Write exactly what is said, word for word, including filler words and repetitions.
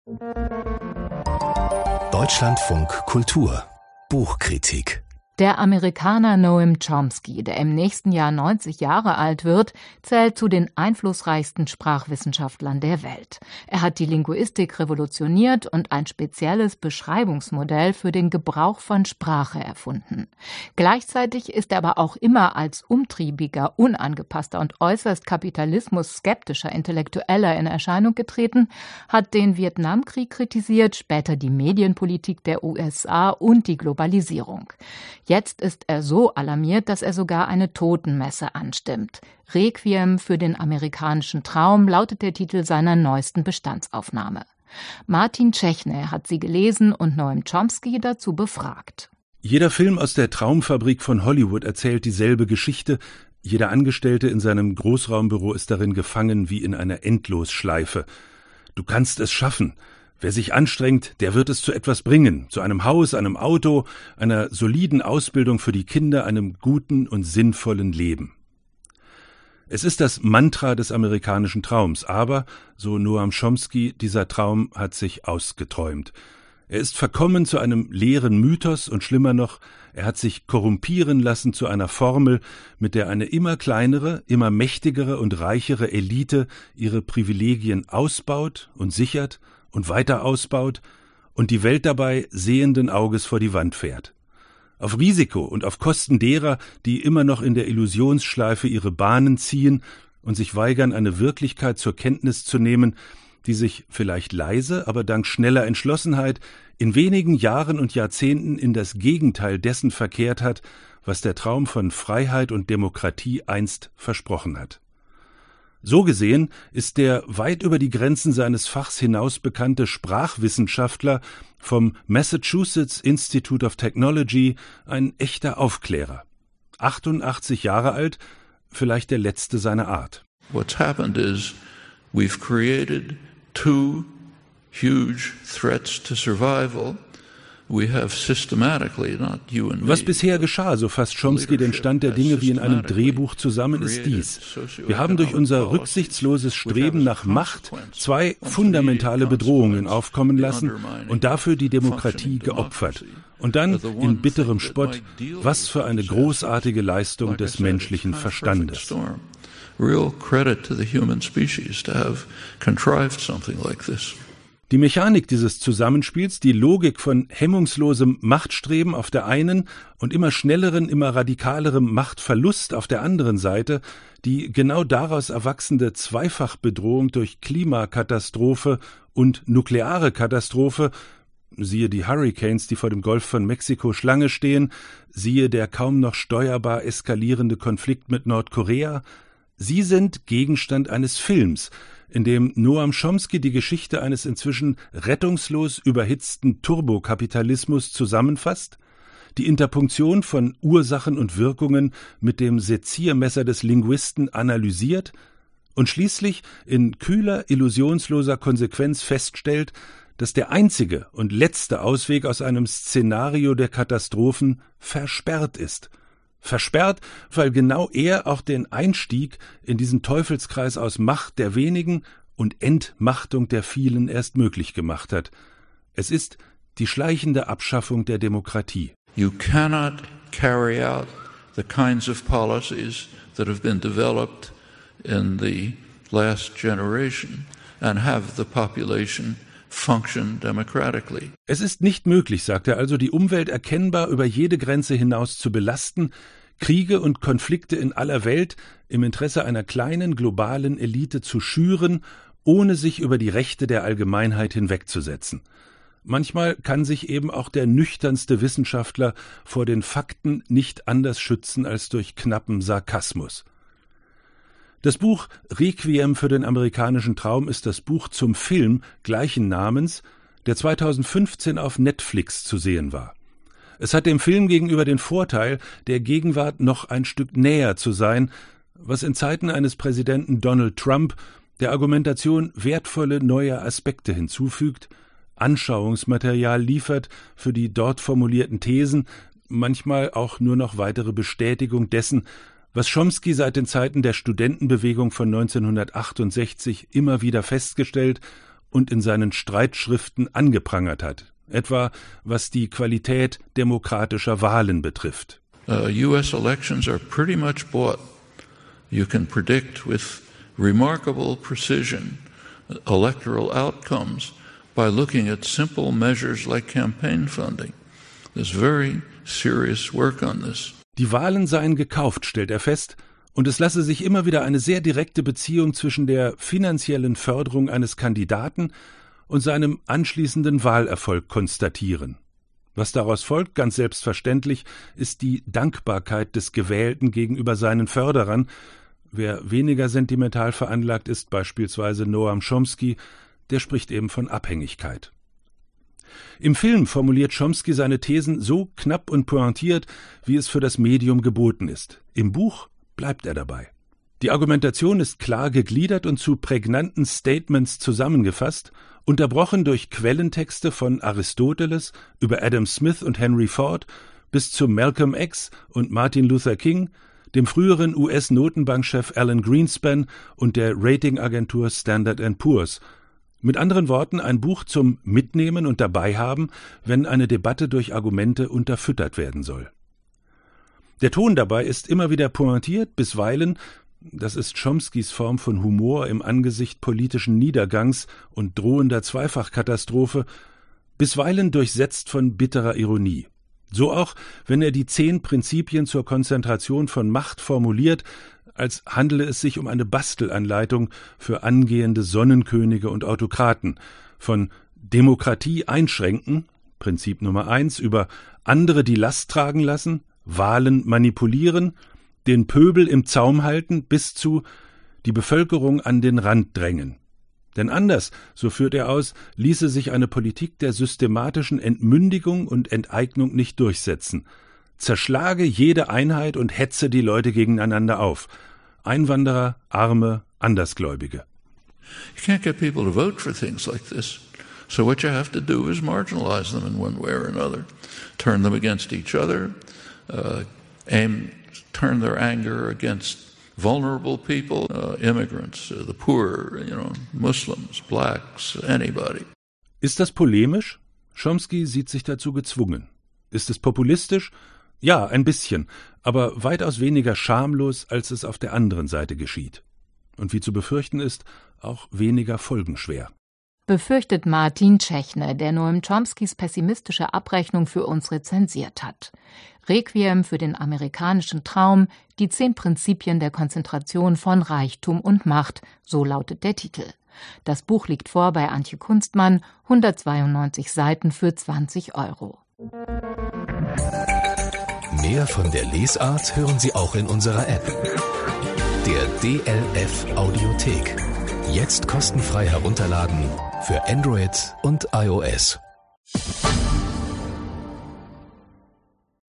Deutschlandfunk Kultur Buchkritik. Der Amerikaner Noam Chomsky, der im nächsten Jahr neunzig Jahre alt wird, zählt zu den einflussreichsten Sprachwissenschaftlern der Welt. Er hat die Linguistik revolutioniert und ein spezielles Beschreibungsmodell für den Gebrauch von Sprache erfunden. Gleichzeitig ist er aber auch immer als umtriebiger, unangepasster und äußerst kapitalismus-skeptischer Intellektueller in Erscheinung getreten, hat den Vietnamkrieg kritisiert, später die Medienpolitik der U S A und die Globalisierung. Jetzt ist er so alarmiert, dass er sogar eine Totenmesse anstimmt. Requiem für den amerikanischen Traum lautet der Titel seiner neuesten Bestandsaufnahme. Martin Czechny hat sie gelesen und Noam Chomsky dazu befragt. Jeder Film aus der Traumfabrik von Hollywood erzählt dieselbe Geschichte. Jeder Angestellte in seinem Großraumbüro ist darin gefangen wie in einer Endlosschleife. Du kannst es schaffen. Wer sich anstrengt, der wird es zu etwas bringen, zu einem Haus, einem Auto, einer soliden Ausbildung für die Kinder, einem guten und sinnvollen Leben. Es ist das Mantra des amerikanischen Traums, aber, so Noam Chomsky, dieser Traum hat sich ausgeträumt. Er ist verkommen zu einem leeren Mythos und schlimmer noch, er hat sich korrumpieren lassen zu einer Formel, mit der eine immer kleinere, immer mächtigere und reichere Elite ihre Privilegien ausbaut und sichert und weiter ausbaut und die Welt dabei sehenden Auges vor die Wand fährt. Auf Risiko und auf Kosten derer, die immer noch in der Illusionsschleife ihre Bahnen ziehen und sich weigern, eine Wirklichkeit zur Kenntnis zu nehmen, die sich vielleicht leise, aber dank schneller Entschlossenheit in wenigen Jahren und Jahrzehnten in das Gegenteil dessen verkehrt hat, was der Traum von Freiheit und Demokratie einst versprochen hat. So gesehen ist der weit über die Grenzen seines Fachs hinaus bekannte Sprachwissenschaftler vom Massachusetts Institute of Technology ein echter Aufklärer. achtundachtzig Jahre alt, vielleicht der letzte seiner Art. What's happened is we've created two huge threats to survival. We have systematically, not you and me. Was bisher geschah, so fasst Chomsky den Stand der Dinge wie in einem Drehbuch zusammen, ist dies. Wir haben durch unser rücksichtsloses Streben nach Macht zwei fundamentale Bedrohungen aufkommen lassen und dafür die Demokratie geopfert. Und dann in bitterem Spott, was für eine großartige Leistung des menschlichen Verstandes. Real credit to the human species to have contrived something like this. Die Mechanik dieses Zusammenspiels, die Logik von hemmungslosem Machtstreben auf der einen und immer schnelleren, immer radikalerem Machtverlust auf der anderen Seite, die genau daraus erwachsende Zweifachbedrohung durch Klimakatastrophe und nukleare Katastrophe, siehe die Hurricanes, die vor dem Golf von Mexiko Schlange stehen, siehe der kaum noch steuerbar eskalierende Konflikt mit Nordkorea, sie sind Gegenstand eines Films, in dem Noam Chomsky die Geschichte eines inzwischen rettungslos überhitzten Turbokapitalismus zusammenfasst, die Interpunktion von Ursachen und Wirkungen mit dem Seziermesser des Linguisten analysiert und schließlich in kühler, illusionsloser Konsequenz feststellt, dass der einzige und letzte Ausweg aus einem Szenario der Katastrophen versperrt ist. Versperrt, weil genau er auch den Einstieg in diesen Teufelskreis aus Macht der wenigen und Entmachtung der vielen erst möglich gemacht hat. Es ist die schleichende Abschaffung der Demokratie. You cannot carry out the kinds of policies that have been developed in the last generation and have the population function democratically. Es ist nicht möglich, sagt er also, die Umwelt erkennbar über jede Grenze hinaus zu belasten, Kriege und Konflikte in aller Welt im Interesse einer kleinen globalen Elite zu schüren, ohne sich über die Rechte der Allgemeinheit hinwegzusetzen. Manchmal kann sich eben auch der nüchternste Wissenschaftler vor den Fakten nicht anders schützen als durch knappen Sarkasmus. Das Buch Requiem für den amerikanischen Traum ist das Buch zum Film gleichen Namens, der zweitausendfünfzehn auf Netflix zu sehen war. Es hat dem Film gegenüber den Vorteil, der Gegenwart noch ein Stück näher zu sein, was in Zeiten eines Präsidenten Donald Trump der Argumentation wertvolle neue Aspekte hinzufügt, Anschauungsmaterial liefert für die dort formulierten Thesen, manchmal auch nur noch weitere Bestätigung dessen, was Chomsky seit den Zeiten der Studentenbewegung von neunzehnhundertachtundsechzig immer wieder festgestellt und in seinen Streitschriften angeprangert hat, etwa was die Qualität demokratischer Wahlen betrifft. Uh, U S elections are pretty much bought. You can predict with remarkable precision electoral outcomes by looking at simple measures like campaign funding. There's very serious work on this. Die Wahlen seien gekauft, stellt er fest, und es lasse sich immer wieder eine sehr direkte Beziehung zwischen der finanziellen Förderung eines Kandidaten und seinem anschließenden Wahlerfolg konstatieren. Was daraus folgt, ganz selbstverständlich, ist die Dankbarkeit des Gewählten gegenüber seinen Förderern. Wer weniger sentimental veranlagt ist, beispielsweise Noam Chomsky, der spricht eben von Abhängigkeit. Im Film formuliert Chomsky seine Thesen so knapp und pointiert, wie es für das Medium geboten ist. Im Buch bleibt er dabei. Die Argumentation ist klar gegliedert und zu prägnanten Statements zusammengefasst, unterbrochen durch Quellentexte von Aristoteles über Adam Smith und Henry Ford bis zu Malcolm X und Martin Luther King, dem früheren U S-Notenbankchef Alan Greenspan und der Ratingagentur Standard and Poor's. Mit anderen Worten, ein Buch zum Mitnehmen und Dabeihaben, wenn eine Debatte durch Argumente unterfüttert werden soll. Der Ton dabei ist immer wieder pointiert, bisweilen, das ist Chomskys Form von Humor im Angesicht politischen Niedergangs und drohender Zweifachkatastrophe, bisweilen durchsetzt von bitterer Ironie. So auch, wenn er die zehn Prinzipien zur Konzentration von Macht formuliert, als handele es sich um eine Bastelanleitung für angehende Sonnenkönige und Autokraten, von Demokratie einschränken, Prinzip Nummer eins, über andere die Last tragen lassen, Wahlen manipulieren, den Pöbel im Zaum halten, bis zu die Bevölkerung an den Rand drängen. Denn anders, so führt er aus, ließe sich eine Politik der systematischen Entmündigung und Enteignung nicht durchsetzen. Zerschlage jede Einheit und hetze die Leute gegeneinander auf. Einwanderer, Arme, Andersgläubige. You can't get people to vote for things like this. So what you have to do is marginalize them in one way or another. Turn them against each other. Uh, aim, turn their anger against vulnerable people, uh, immigrants, uh, the poor, you know, Muslims, blacks, anybody. Ist das polemisch? Chomsky sieht sich dazu gezwungen. Ist es populistisch? Ja, ein bisschen, aber weitaus weniger schamlos, als es auf der anderen Seite geschieht. Und wie zu befürchten ist, auch weniger folgenschwer. Befürchtet Martin Tschechner, der Noam Chomskys pessimistische Abrechnung für uns rezensiert hat. Requiem für den amerikanischen Traum, die zehn Prinzipien der Konzentration von Reichtum und Macht, so lautet der Titel. Das Buch liegt vor bei Antje Kunstmann, hundertzweiundneunzig Seiten für zwanzig Euro. Mehr von der Lesart hören Sie auch in unserer App. Der D L F Audiothek. Jetzt kostenfrei herunterladen für Android und iOS.